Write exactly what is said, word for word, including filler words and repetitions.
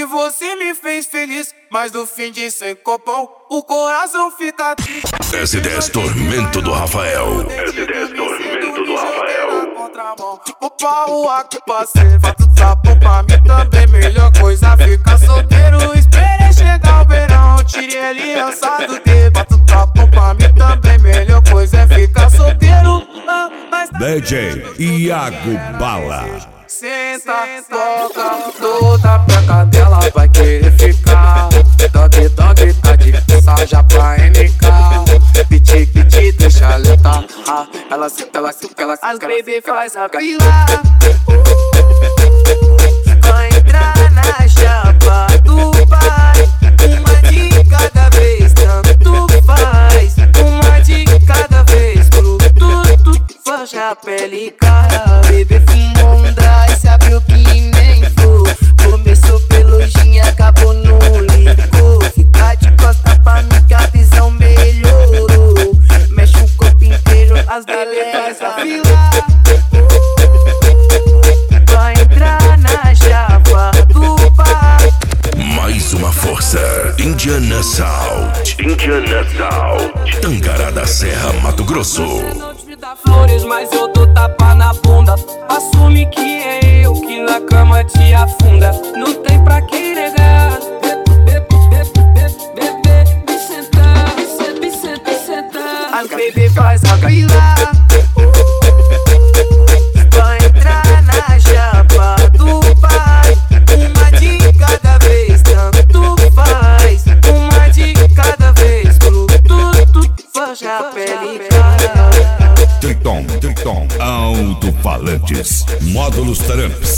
que você me fez feliz, mas no fim de sem copão, o coração fica triste. S dez Tormento do Rafael. S dez Tormento do Rafael. O pau aqui passei, fato sapo pra mim também. Melhor coisa ficar solteiro. Esperei chegar o verão, tirei aliança do dedo. Fato sapo pra mim também. Melhor coisa é ficar solteiro. Ah, mas D J Iago Bala. Senta, toca, toda peca dela vai querer ficar. Dog, dog, tá de saja pra M K. Piti, piti, deixa letar. Ah, ela senta, ela senta, ela senta. As baby faz a fila. Vai entrar na chapa do pai. Uma de cada vez, tanto faz. Uma de cada vez, tudo, tudo. Fecha a pele, cara. Bebê fumou um dry, sabe o que nem for. Começou pelojinha, acabou no licor. Fica de costa pra mim que a visão melhorou. Mexe o corpo inteiro, as baby faz a fila. Vai entrar na chapa do pai. Mais uma força. Indiana Sound. Indiana Sound. Tangará da Serra, Mato Grosso. Flores, mas eu dou tapa na bunda. Assume que é eu que na cama te afunda. Não tem pra quem negar. Bebê, sentar, bebê, sentar, sentar. As baby faz a fila. Vai entrar na chapa do pai. Uma de cada vez, tanto faz. Uma de cada vez, tudo, tudo. Fecha a pele, cara. Triton, Triton, alto-falantes, módulos Tramps,